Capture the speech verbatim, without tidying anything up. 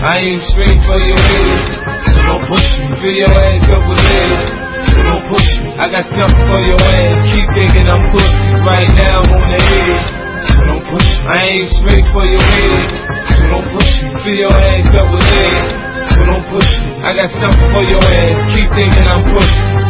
I ain't straight for your head, so don't push me. Fill your ass up with lead, so don't push me. I got something for your ass, keep thinking I'm pussy. Right now I'm on the edge, so don't push me. I ain't straight for your head, so don't push me. Fill your ass up with lead, so don't push me. I got something for your ass, keep thinking I'm pussy.